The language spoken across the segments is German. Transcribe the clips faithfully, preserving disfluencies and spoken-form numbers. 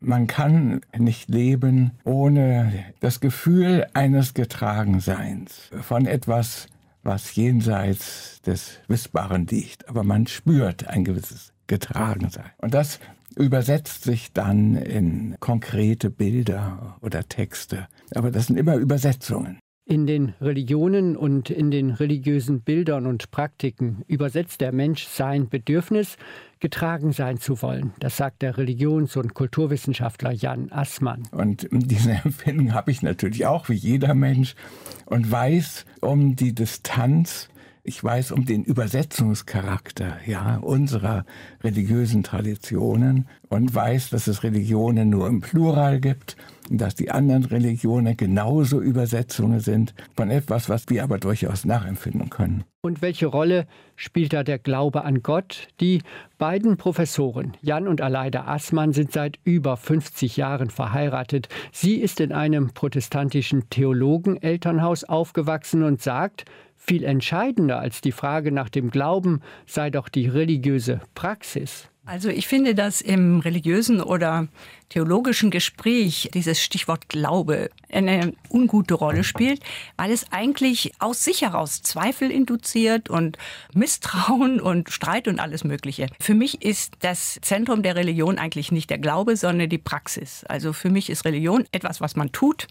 Man kann nicht leben ohne das Gefühl eines Getragenseins von etwas, was jenseits des Wissbaren liegt. Aber man spürt ein gewisses Getragensein. Und das übersetzt sich dann in konkrete Bilder oder Texte. Aber das sind immer Übersetzungen. In den Religionen und in den religiösen Bildern und Praktiken übersetzt der Mensch sein Bedürfnis, getragen sein zu wollen. Das sagt der Religions- und Kulturwissenschaftler Jan Assmann. Und diese Empfindung habe ich natürlich auch, wie jeder Mensch, und weiß um die Distanz, ich weiß um den Übersetzungscharakter ja, unserer religiösen Traditionen und weiß, dass es Religionen nur im Plural gibt und dass die anderen Religionen genauso Übersetzungen sind von etwas, was wir aber durchaus nachempfinden können. Und welche Rolle spielt da der Glaube an Gott? Die beiden Professoren, Jan und Aleida Assmann, sind seit über fünfzig Jahren verheiratet. Sie ist in einem protestantischen Theologenelternhaus aufgewachsen und sagt, viel entscheidender als die Frage nach dem Glauben sei doch die religiöse Praxis. Also ich finde, dass im religiösen oder theologischen Gespräch dieses Stichwort Glaube eine ungute Rolle spielt, weil es eigentlich aus sich heraus Zweifel induziert und Misstrauen und Streit und alles Mögliche. Für mich ist das Zentrum der Religion eigentlich nicht der Glaube, sondern die Praxis. Also für mich ist Religion etwas, was man tut.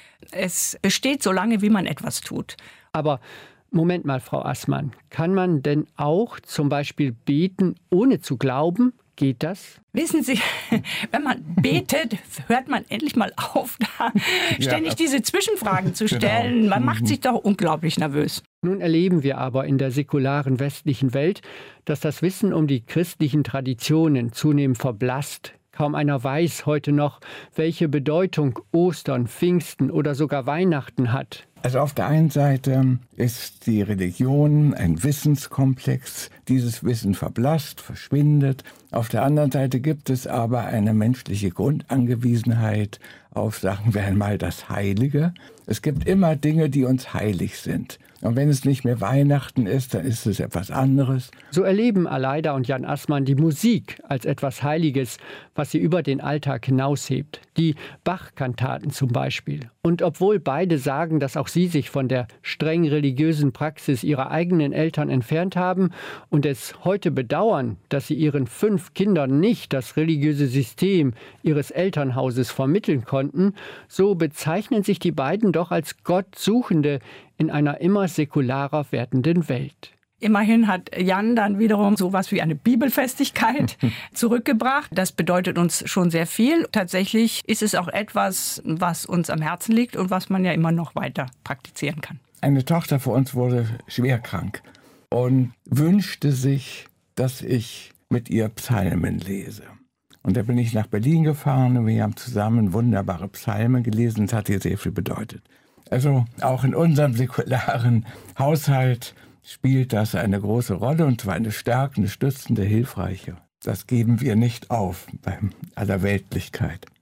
Es besteht so lange, wie man etwas tut. Aber Moment mal, Frau Assmann, kann man denn auch zum Beispiel beten, ohne zu glauben? Geht das? Wissen Sie, wenn man betet, hört man endlich mal auf, da ständig ja, diese Zwischenfragen zu stellen. Genau. Man macht sich doch unglaublich nervös. Nun erleben wir aber in der säkularen westlichen Welt, dass das Wissen um die christlichen Traditionen zunehmend verblasst. Kaum einer weiß heute noch, welche Bedeutung Ostern, Pfingsten oder sogar Weihnachten hat. Also auf der einen Seite ist die Religion ein Wissenskomplex. Dieses Wissen verblasst, verschwindet. Auf der anderen Seite gibt es aber eine menschliche Grundangewiesenheit auf, sagen wir einmal, das Heilige. Es gibt immer Dinge, die uns heilig sind. Und wenn es nicht mehr Weihnachten ist, dann ist es etwas anderes. So erleben Aleida und Jan Assmann die Musik als etwas Heiliges, was sie über den Alltag hinaushebt. Die Bach-Kantaten zum Beispiel. Und obwohl beide sagen, dass auch sie sich von der streng religiösen Praxis ihrer eigenen Eltern entfernt haben und es heute bedauern, dass sie ihren fünf Kindern nicht das religiöse System ihres Elternhauses vermitteln konnten, so bezeichnen sich die beiden doch als Gottsuchende in einer immer säkularer werdenden Welt. Immerhin hat Jan dann wiederum sowas wie eine Bibelfestigkeit zurückgebracht. Das bedeutet uns schon sehr viel. Tatsächlich ist es auch etwas, was uns am Herzen liegt und was man ja immer noch weiter praktizieren kann. Eine Tochter von uns wurde schwer krank und wünschte sich, dass ich mit ihr Psalmen lese. Und da bin ich nach Berlin gefahren und wir haben zusammen wunderbare Psalmen gelesen. Das hat ihr sehr viel bedeutet. Also auch in unserem säkularen Haushalt spielt das eine große Rolle und zwar eine stärkende, stützende, hilfreiche. Das geben wir nicht auf bei aller Weltlichkeit.